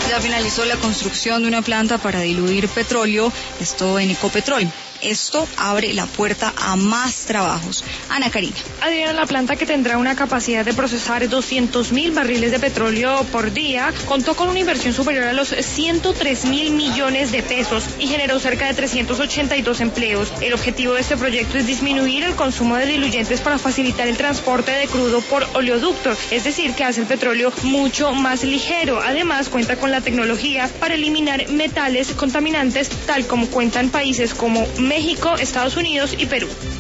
Ya finalizó la construcción de una planta para diluir petróleo, esto en Ecopetrol. Esto abre la puerta a más trabajos. Ana Karina. Adriana, la planta, que tendrá una capacidad de procesar 200.000 barriles de petróleo por día, contó con una inversión superior a los 103.000 millones de pesos y generó cerca de 382 empleos. El objetivo de este proyecto es disminuir el consumo de diluyentes para facilitar el transporte de crudo por oleoducto, es decir, que hace el petróleo mucho más ligero. Además, cuenta con la tecnología para eliminar metales contaminantes, tal como cuentan países como México, Estados Unidos y Perú.